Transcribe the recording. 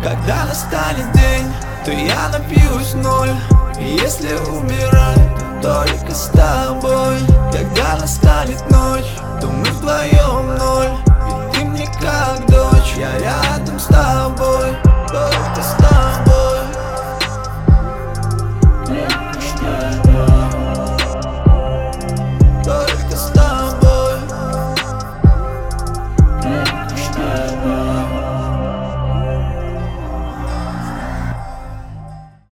Когда настанет день, то я напьюсь ноль. И если умирать, то только с тобой. Когда настанет ночь, то мы вдвоем ноль. Ведь ты мне как дочь, я рядом с тобой.